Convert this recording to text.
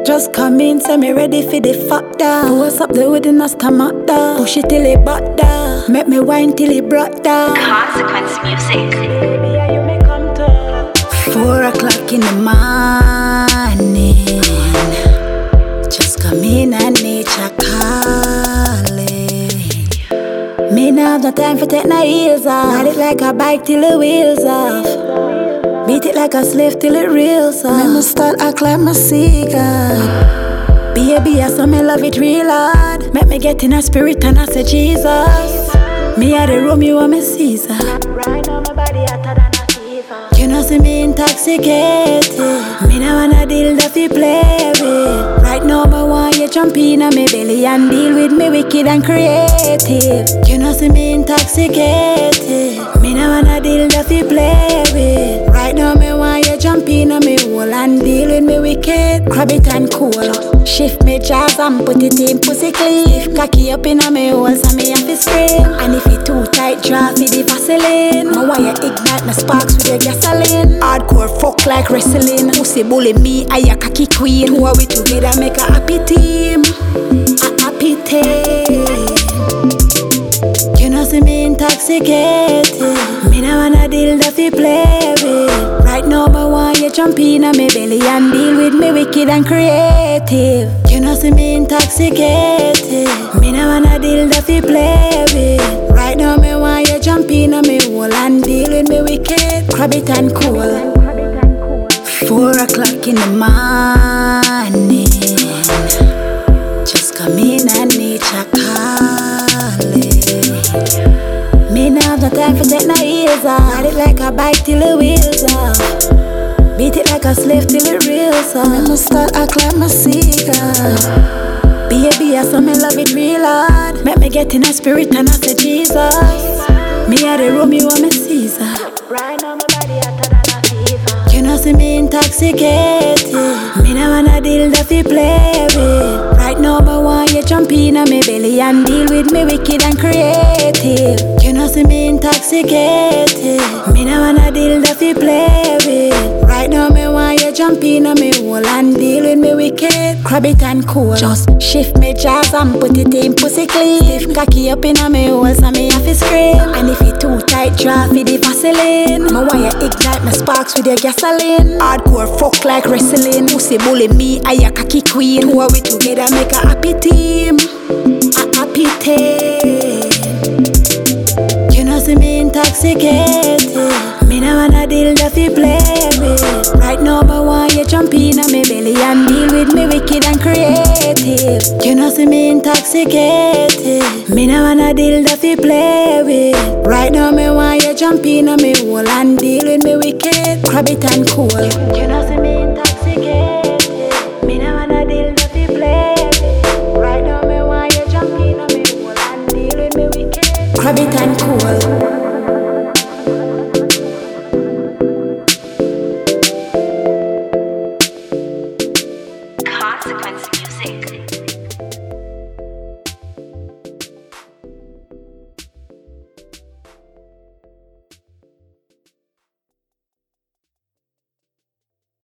Just come in, say me ready for the fuck down. What's up there with the stomach down? Push it till it butt down. Make me wine till it brought down. Consequence music. Baby, you may come to 4 o'clock in the morning. Just come in and nature calling. Me now have no time for take my heels off. Ride it like a bike till the wheels off. Beat it like a slave till it reels off. Make me start act like my cigar. Baby, I saw me love it real hard. Make me get in a spirit and I say Jesus. Me a the Romeo and me Caesar. Right now my body hotter than a fever. You know see me intoxicated. Me now wanna deal that fi play with. Right now I want you jump in on me belly and deal with me wicked and creative. You know see me intoxicated. Me now wanna deal that fi play with. Right now me want you jump in on me hole and deal with me wicked. Grab it and cool. Shift me jazz and put it in pussy clean. Cocky up in a me hole so me have to scream. And if it too tight, draw for the Vaseline. My wire ignite my sparks with your gasoline. Hardcore fuck like wrestling. Pussy bully me, I a cocky queen. Two are we together make a happy team. A happy team. You know see me intoxicated. Me now wanna deal that fi play with. Right now I want you jump in on me belly and deal with me wicked and creative. You know see me intoxicated. Me now wanna deal that fi play with. Right now me want you jump in on me hole and deal with me wicked. Grab it and cool. 4 o'clock in the morning. Just come in and nature calling. Me now have no time for take my heels off. Ride it like a bike till the wheels off. Beat it like a slave till it reels off. Make me start act like my cigar. Baby, I saw me love it real hard. Make me get in a spirit and I say Jesus. Me a the Romeo and me Caesar. Right now my body hotter than a fever. You know see me intoxicated. Me now wanna deal that fi play with. Right now I want you jump in on me belly and deal with me wicked and creative. You know see me intoxicated. Me now wanna deal that fi play with. Right now me want you jump in on me hole and deal with me wicked. Grab it and cool. Just shift me jazz and put it in pussy clean. If cocky up in a me hole so me have to scream. And if it too tight, draw for the Vaseline. My wire ignite my sparks with your gasoline. Hardcore fuck like wrestling. Pussy bully me, I a cocky queen. Two are we together make a happy team. A happy team. You know see me intoxicated. Me now wanna deal that fi play with. Right now I want you jump in on me belly and deal with me wicked and creative. You know see me intoxicated. Me now wanna deal that fi play with. Right now me want you jump in on me hole and deal with me wicked. Grab it and cool. You know see me intoxicated. Me now wanna deal that fi play with. Right now me want you jump in on me hole and deal with me wicked. Grab it and cool.